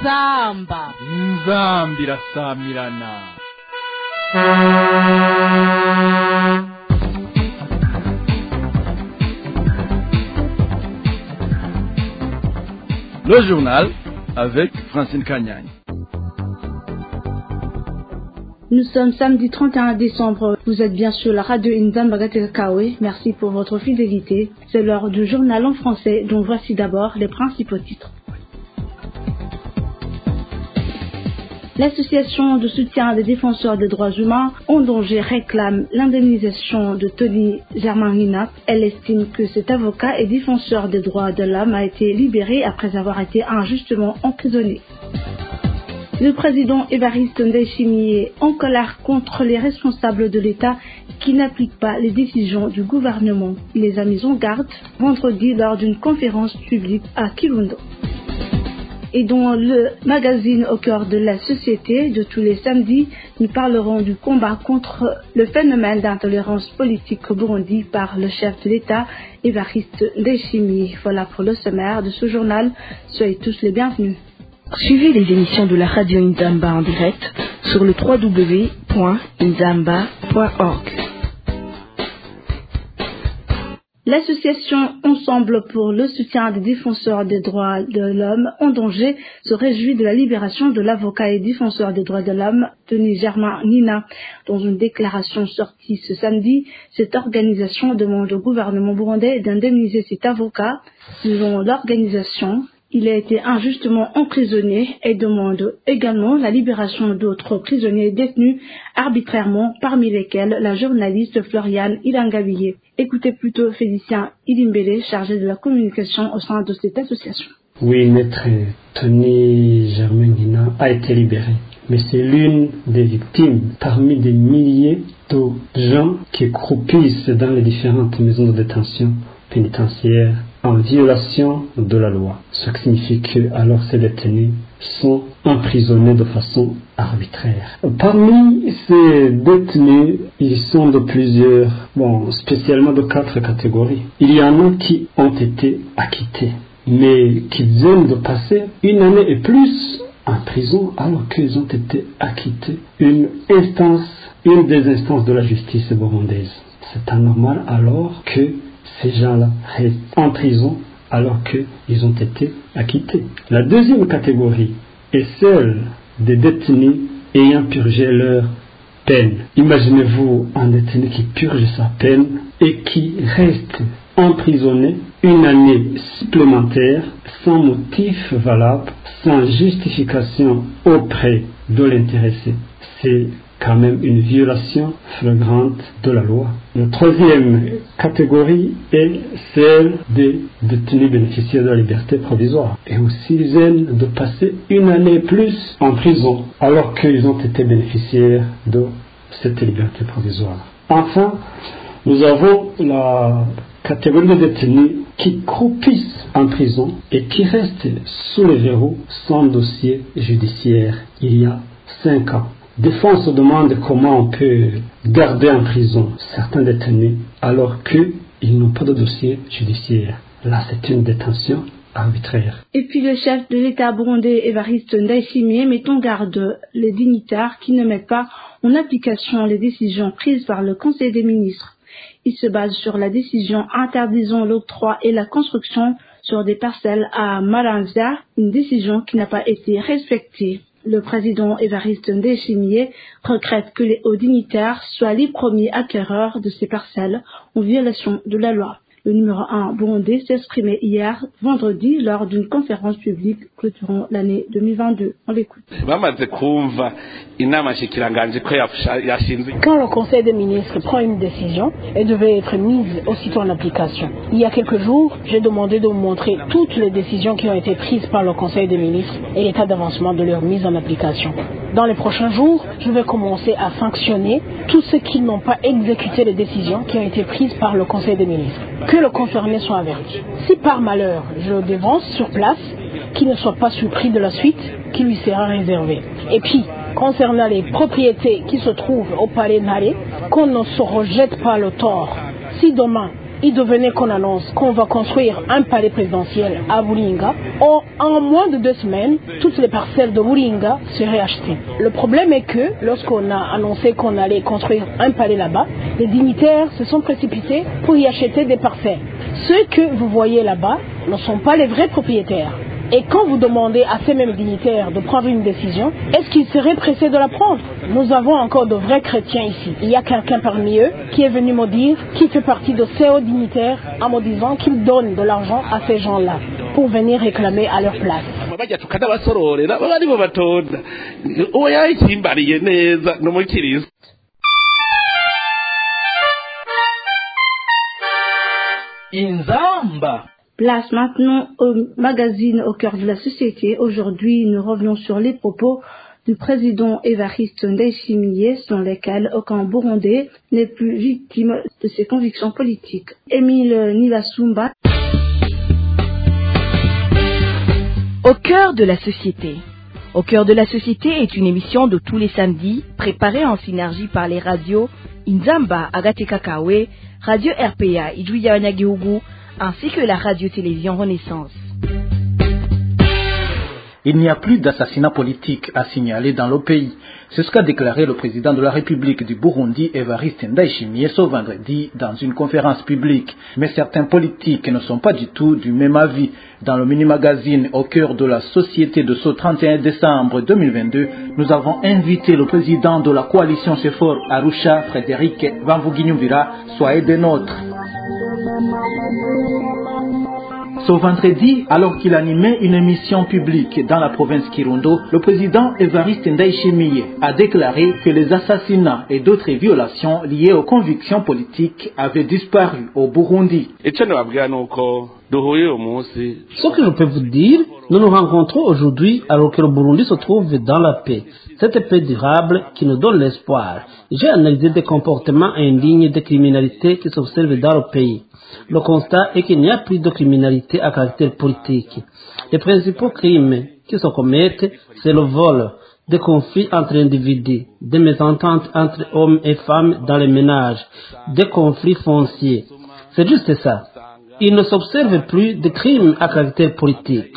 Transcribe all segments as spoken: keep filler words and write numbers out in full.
inzamba inzamba irasamirana. Le journal avec Francine Kanyagne. Nous sommes samedi trente et un décembre. Vous êtes bien sur la radio Inzamba Gatekawe. Merci pour votre fidélité. C'est l'heure du journal en français, dont voici d'abord les principaux titres. L'association de soutien des défenseurs des droits humains en danger réclame l'indemnisation de Tony Germain-Nina. Elle estime que cet avocat et défenseur des droits de l'homme a été libéré après avoir été injustement emprisonné. Le président Évariste Ndayishimiye est en colère contre les responsables de l'État qui n'appliquent pas les décisions du gouvernement. Il les a mis en garde vendredi lors d'une conférence publique à Kirundo. Et dans le magazine Au cœur de la société de tous les samedis, nous parlerons du combat contre le phénomène d'intolérance politique au Burundi par le chef de l'État, Évariste Ndayishimiye. Voilà pour le sommaire de ce journal. Soyez tous les bienvenus. Suivez les émissions de la radio Inzamba en direct sur le w w w point inzamba point org. L'association Ensemble pour le soutien des défenseurs des droits de l'homme en danger se réjouit de la libération de l'avocat et défenseur des droits de l'homme, Tony Germain-Nina. Dans une déclaration sortie ce samedi, cette organisation demande au gouvernement burundais d'indemniser cet avocat. Selon l'organisation, il a été injustement emprisonné et demande également la libération d'autres prisonniers détenus arbitrairement, parmi lesquels la journaliste Floriane Ilangabiye. Écoutez plutôt Félicien Ilimbele, chargé de la communication au sein de cette association. Oui, maître Tony Germain-Nina a été libéré, mais c'est l'une des victimes parmi des milliers de gens qui croupissent dans les différentes maisons de détention pénitentiaires en violation de la loi, ce qui signifie que alors ces détenus sont emprisonnés de façon arbitraire. Parmi ces détenus, ils sont de plusieurs, bon, spécialement de quatre catégories. Il y en a qui ont été acquittés, mais qui viennent de passer une année et plus en prison alors qu'ils ont été acquittés. Une instance, une des instances de la justice burundaise. C'est anormal alors que ces gens-là restent en prison alors qu'ils ont été acquittés. La deuxième catégorie est celle des détenus ayant purgé leur peine. Imaginez-vous un détenu qui purge sa peine et qui reste emprisonné une année supplémentaire sans motif valable, sans justification auprès de l'intéressé. C'est quand même une violation flagrante de la loi. La troisième catégorie est celle des détenus bénéficiaires de la liberté provisoire. Et aussi ils viennent de passer une année plus en prison alors qu'ils ont été bénéficiaires de cette liberté provisoire. Enfin, nous avons la catégorie de détenus qui croupissent en prison et qui restent sous les verrous sans dossier judiciaire il y a cinq ans. Des fois, on se demande comment on peut garder en prison certains détenus alors qu'ils n'ont pas de dossier judiciaire. Là, c'est une détention arbitraire. Et puis le chef de l'État burundais Évariste Ndayishimiye met en garde les dignitaires qui ne mettent pas en application les décisions prises par le Conseil des ministres. Il se base sur la décision interdisant l'octroi et la construction sur des parcelles à Malanza, une décision qui n'a pas été respectée. Le président Évariste Ndayishimiye regrette que les hauts dignitaires soient les premiers acquéreurs de ces parcelles en violation de la loi. Le numéro un burundais s'est exprimé hier, vendredi, lors d'une conférence publique clôturant l'année deux mille vingt-deux. On l'écoute. Quand le Conseil des ministres prend une décision, elle devait être mise aussitôt en application. Il y a quelques jours, j'ai demandé de vous montrer toutes les décisions qui ont été prises par le Conseil des ministres et l'état d'avancement de leur mise en application. Dans les prochains jours, je vais commencer à sanctionner tous ceux qui n'ont pas exécuté les décisions qui ont été prises par le Conseil des ministres. Que le concerné soit averti. Si par malheur je le dévance sur place, qu'il ne soit pas surpris de la suite qui lui sera réservée. Et puis, concernant les propriétés qui se trouvent au palais Nare, qu'on ne se rejette pas le tort. Si demain, il devenait qu'on annonce qu'on va construire un palais présidentiel à Buringa. En, en moins de deux semaines, toutes les parcelles de Buringa seraient achetées. Le problème est que lorsqu'on a annoncé qu'on allait construire un palais là-bas, les dignitaires se sont précipités pour y acheter des parcelles. Ceux que vous voyez là-bas ne sont pas les vrais propriétaires. Et quand vous demandez à ces mêmes dignitaires de prendre une décision, est-ce qu'ils seraient pressés de la prendre? Nous avons encore de vrais chrétiens ici. Il y a quelqu'un parmi eux qui est venu me dire qu'il fait partie de ces hauts dignitaires en me disant qu'il donne de l'argent à ces gens-là pour venir réclamer à leur place. Inzamba. Place maintenant au magazine Au cœur de la société. Aujourd'hui, nous revenons sur les propos du président Évariste Ndayishimiye, selon lesquels aucun Burundais n'est plus victime de ses convictions politiques. Émile Nivasumba. Au cœur de la société. Au cœur de la société est une émission de tous les samedis, préparée en synergie par les radios Inzamba, Agatekakawe, Radio R P A, Ijuya Nyagihugu, ainsi que la radio-télévision Renaissance. Il n'y a plus d'assassinat politique à signaler dans le pays. C'est ce qu'a déclaré le président de la République du Burundi, Évariste Ndayishimiye, ce vendredi dans une conférence publique. Mais certains politiques ne sont pas du tout du même avis. Dans le mini-magazine Au cœur de la société de ce trente et un décembre deux mille vingt-deux, nous avons invité le président de la coalition Sefor Arusha, Frédéric Bamvuginyumvira, soyez des nôtres. Ce vendredi, alors qu'il animait une émission publique dans la province Kirundo, le président Évariste Ndayishimiye a déclaré que les assassinats et d'autres violations liées aux convictions politiques avaient disparu au Burundi. Ce que je peux vous dire, nous nous rencontrons aujourd'hui alors que le Burundi se trouve dans la paix. Cette paix durable qui nous donne l'espoir. J'ai analysé des comportements indignes de criminalité qui s'observent dans le pays. Le constat est qu'il n'y a plus de criminalité à caractère politique. Les principaux crimes qui se commettent, c'est le vol, des conflits entre individus, des mésententes entre hommes et femmes dans les ménages, des conflits fonciers. C'est juste ça. Il ne s'observe plus de crimes à caractère politique.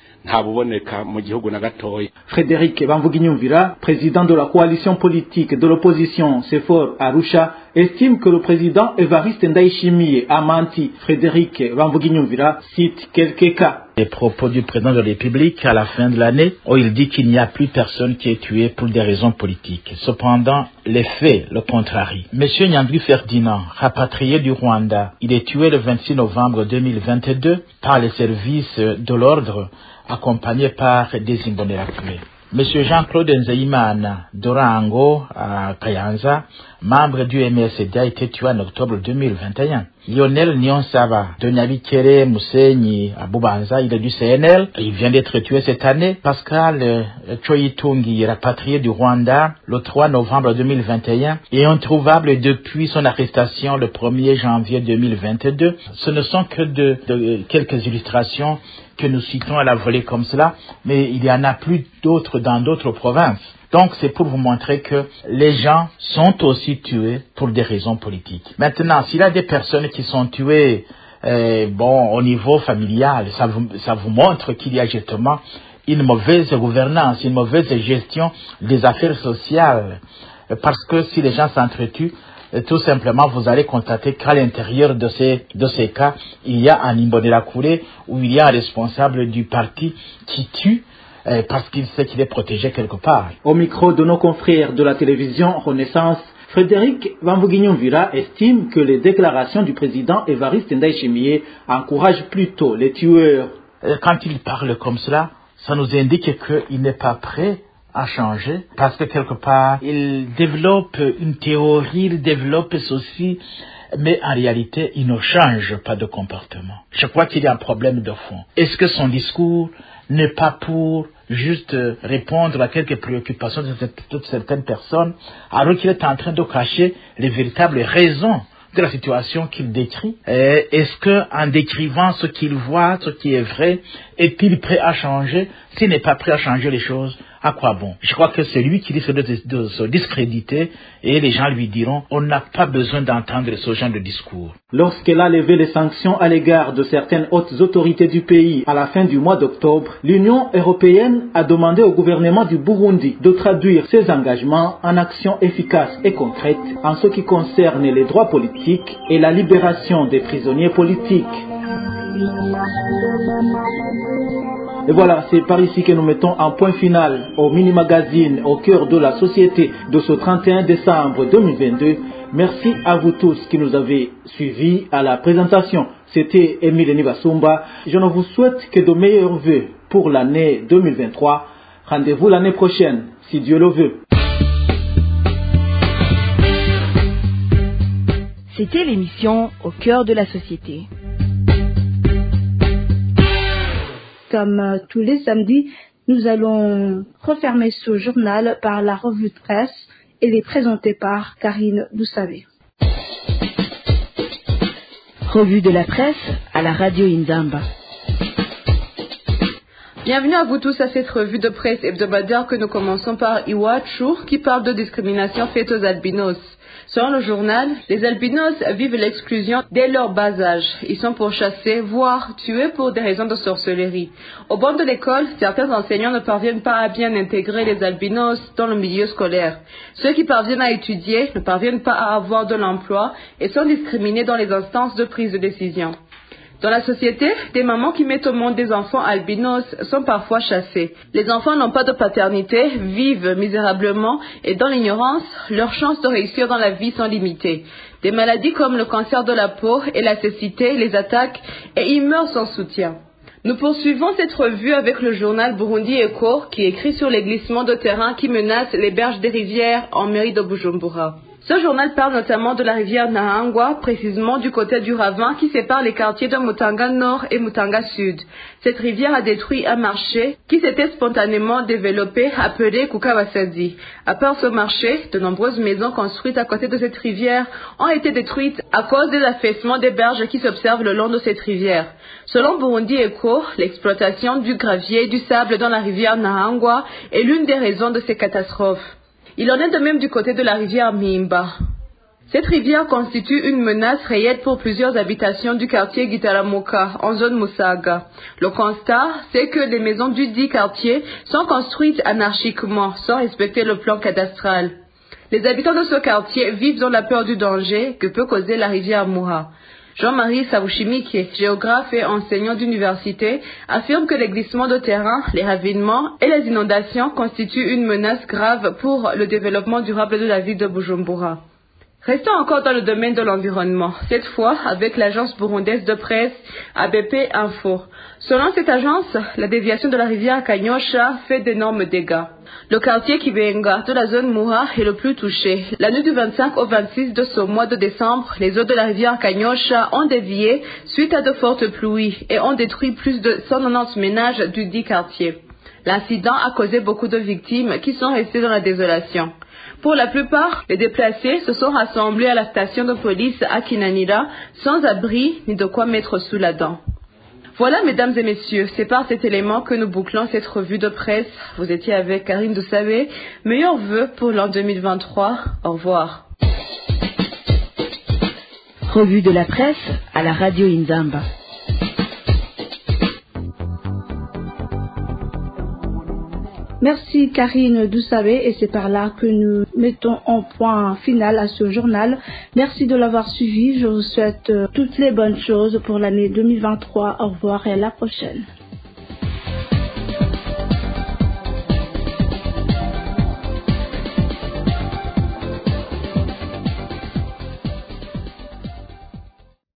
Frédéric Bamvuginyumvira, président de la coalition politique de l'opposition Sefor Arusha, estime que le président Évariste Ndayishimiye a menti. Frédéric Bamvuginyumvira cite quelques cas. Les propos du président de la République à la fin de l'année, où il dit qu'il n'y a plus personne qui est tué pour des raisons politiques. Cependant, les faits le contrarient. Monsieur Nyandwi Ferdinand, rapatrié du Rwanda, il est tué le vingt-six novembre deux mille vingt-deux par les services de l'ordre, accompagné par des Imbonerakure. Monsieur Jean-Claude Nzeyimana Dorango à Kayanza, membre du M S D, a été tué en octobre deux mille vingt et un. Lionel Nyonsaba de Nyabikere Musenyi à Bubanza, il est du C N L, il vient d'être tué cette année. Pascal Choyitungi, rapatrié du Rwanda le trois novembre deux mille vingt et un et introuvable depuis son arrestation le premier janvier deux mille vingt-deux. Ce ne sont que de, de quelques illustrations que nous citons à la volée comme cela, mais il y en a plus d'autres dans d'autres provinces. Donc c'est pour vous montrer que les gens sont aussi tués pour des raisons politiques. Maintenant, s'il y a des personnes qui sont tuées euh, bon, au niveau familial, ça vous, ça vous montre qu'il y a justement une mauvaise gouvernance, une mauvaise gestion des affaires sociales. Parce que si les gens s'entretuent, tout simplement, vous allez constater qu'à l'intérieur de ces, de ces cas, il y a un Imbonerakure où il y a un responsable du parti qui tue euh, parce qu'il sait qu'il est protégé quelque part. Au micro de nos confrères de la télévision Renaissance, Frédéric Bamvuginyumvira estime que les déclarations du président Évariste Ndayishimiye encouragent plutôt les tueurs. Quand il parle comme cela, ça nous indique qu'il n'est pas prêt à changer, parce que quelque part, il développe une théorie, il développe ceci, mais en réalité, il ne change pas de comportement. Je crois qu'il y a un problème de fond. Est-ce que son discours n'est pas pour juste répondre à quelques préoccupations de toutes certaines personnes, alors qu'il est en train de cacher les véritables raisons de la situation qu'il décrit? Est-ce que, en décrivant ce qu'il voit, ce qui est vrai, Est-il prêt à changer? S'il n'est pas prêt à changer les choses, à quoi bon? Je crois que c'est lui qui risque de, de, de se discréditer et les gens lui diront on n'a pas besoin d'entendre ce genre de discours. Lorsqu'elle a levé les sanctions à l'égard de certaines hautes autorités du pays à la fin du mois d'octobre, l'Union européenne a demandé au gouvernement du Burundi de traduire ses engagements en actions efficaces et concrètes en ce qui concerne les droits politiques et la libération des prisonniers politiques. Et voilà, c'est par ici que nous mettons un point final au mini-magazine au cœur de la société de ce trente et un décembre deux mille vingt-deux. Merci à vous tous qui nous avez suivis à la présentation. C'était Émile Nibasumba. Je ne vous souhaite que de meilleurs vœux pour l'année deux mille vingt-trois. Rendez-vous l'année prochaine, si Dieu le veut. C'était l'émission Au cœur de la société. Comme euh, tous les samedis, nous allons refermer ce journal par la revue de presse. Elle est présentée par Karine Dousavé. Revue de la presse à la radio Inzamba. Bienvenue à vous tous à cette revue de presse hebdomadaire que nous commençons par Iwachu qui parle de discrimination faite aux albinos. Selon le journal, les albinos vivent l'exclusion dès leur bas âge. Ils sont pourchassés, voire tués pour des raisons de sorcellerie. Au bord de l'école, certains enseignants ne parviennent pas à bien intégrer les albinos dans le milieu scolaire. Ceux qui parviennent à étudier ne parviennent pas à avoir de l'emploi et sont discriminés dans les instances de prise de décision. Dans la société, des mamans qui mettent au monde des enfants albinos sont parfois chassées. Les enfants n'ont pas de paternité, vivent misérablement et dans l'ignorance, leurs chances de réussir dans la vie sont limitées. Des maladies comme le cancer de la peau et la cécité les attaquent et ils meurent sans soutien. Nous poursuivons cette revue avec le journal Burundi Echo qui écrit sur les glissements de terrain qui menacent les berges des rivières en mairie de Bujumbura. Ce journal parle notamment de la rivière Nahangwa, précisément du côté du ravin qui sépare les quartiers de Mutanga Nord et Mutanga Sud. Cette rivière a détruit un marché qui s'était spontanément développé appelé Kukawasadi. À part ce marché, de nombreuses maisons construites à côté de cette rivière ont été détruites à cause des affaissements des berges qui s'observent le long de cette rivière. Selon Burundi Echo, l'exploitation du gravier et du sable dans la rivière Nahangwa est l'une des raisons de ces catastrophes. Il en est de même du côté de la rivière Mimba. Cette rivière constitue une menace réelle pour plusieurs habitations du quartier Gitaramuka, en zone Musaga. Le constat, c'est que les maisons du dit quartier sont construites anarchiquement, sans respecter le plan cadastral. Les habitants de ce quartier vivent dans la peur du danger que peut causer la rivière Muha. Jean-Marie Sabushimike, géographe et enseignant d'université, affirme que les glissements de terrain, les ravinements et les inondations constituent une menace grave pour le développement durable de la ville de Bujumbura. Restons encore dans le domaine de l'environnement, cette fois avec l'agence burundaise de presse A B P Info. Selon cette agence, la déviation de la rivière Kanyosha fait d'énormes dégâts. Le quartier Kibenga de la zone Muha est le plus touché. La nuit du vingt-cinq au vingt-six de ce mois de décembre, les eaux de la rivière Kanyosha ont dévié suite à de fortes pluies et ont détruit plus de cent quatre-vingt-dix ménages du dit quartier. L'incident a causé beaucoup de victimes qui sont restées dans la désolation. Pour la plupart, les déplacés se sont rassemblés à la station de police à Kinanira sans abri ni de quoi mettre sous la dent. Voilà, mesdames et messieurs, c'est par cet élément que nous bouclons cette revue de presse. Vous étiez avec Karine Dousavé. Meilleurs vœux pour l'an deux mille vingt-trois. Au revoir. Revue de la presse à la radio Inzamba. Merci Karine Dousavé et c'est par là que nous mettons un point final à ce journal. Merci de l'avoir suivi. Je vous souhaite toutes les bonnes choses pour l'année deux mille vingt-trois. Au revoir et à la prochaine.